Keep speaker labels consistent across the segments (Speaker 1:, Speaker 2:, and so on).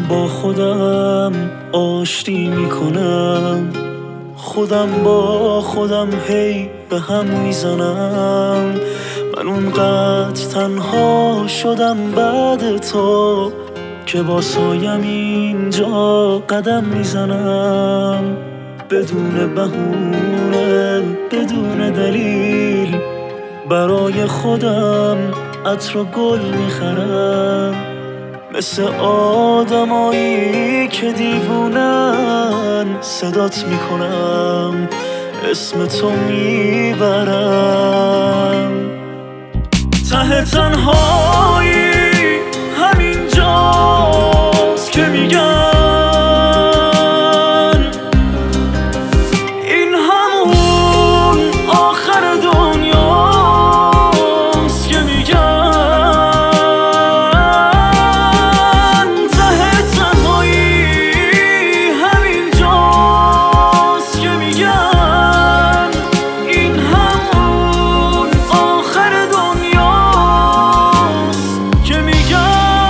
Speaker 1: با خودم آشتی میکنم، خودم با خودم هی به هم میزنم. من اونقدر تنها شدم بعد تو که با سایم اینجا قدم میزنم. بدون بهونه بدون دلیل برای خودم عطر و گل میخرم، مثل آدمایی که دیوونن صدات میکنم، اسم تو میبرم. ته تنهایی همینجاست که میگن این همون آخر دنیاست، که میگن ته تنهایی همینجاست، که میگن این همون آخر دنیاست، که میگن.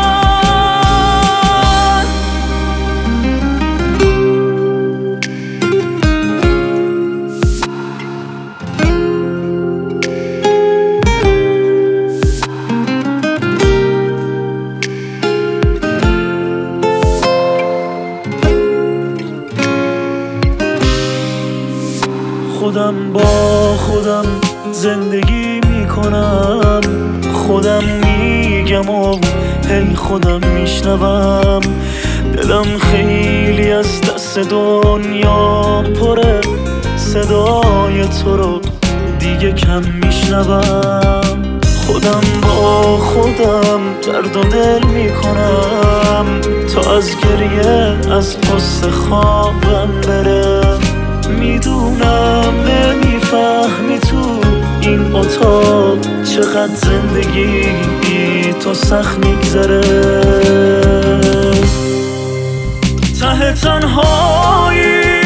Speaker 1: خودم با خودم زندگی میکنم، خودم میگم و هی خودم میشنوم. دلم خیلی از دست دنیا پره، صدای تو رو دیگه کم میشنوم. خودم با خودم درد و دل میکنم تا از گریه از پست خوابم بره. میدونم نمیفهمی تو این اتاق چقدر زندگی بی تو سخت میگذره. ته تنهایی